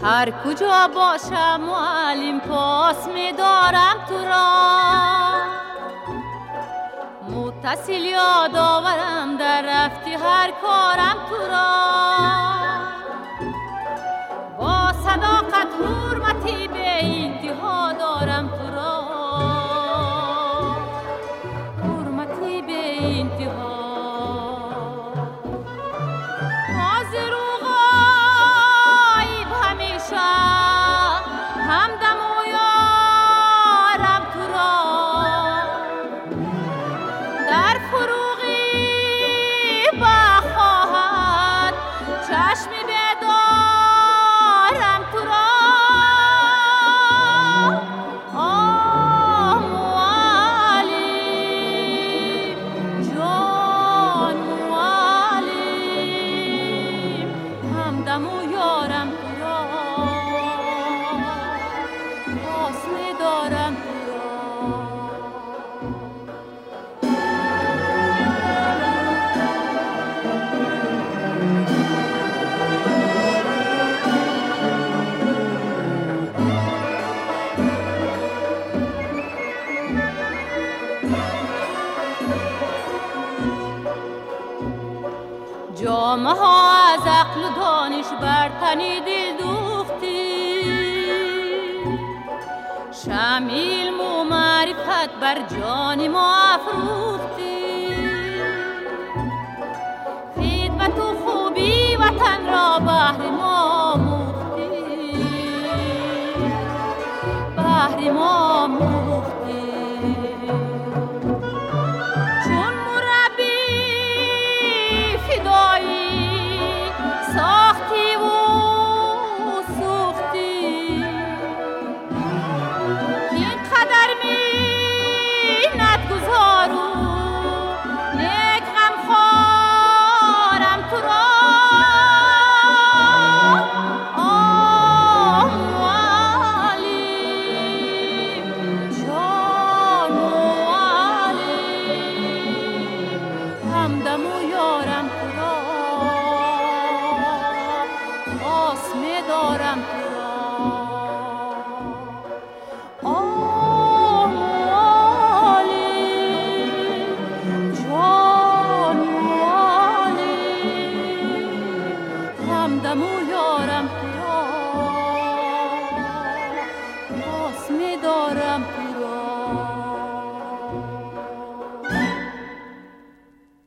هر کجا باشم معلم پاس می‌دارم تو را، متصل یاد آورم در رفتی هر کارم تو را. با صداقت حرمتی به انتها دارم تو را، حرمتی به انتها. حاضر و غایب همیشه همدم و یارم تو را، در فروغی بخواهد چشم بیدارم تو را. آه معلم جان، معلم همدم و یارم تو را، پاس می‌دارم تو را. جامه ها از عقل و دانش بر تنی دل دوختی، شمع علم و معرفت بر جان ما افروختی. خدمت و خوبی وطن را بهر ما موختی، بهر ما موختی. چون مربی فدایی ساختی و سوختی، اینقدر منت گذار و نیک غمخوارم تو را. آه معلم جان، معلم همدم و یارم تو را، پاس می‌دارم تو را. آه معلم جان، معلم همدم و یارم تو را، پاس می‌دارم تو را.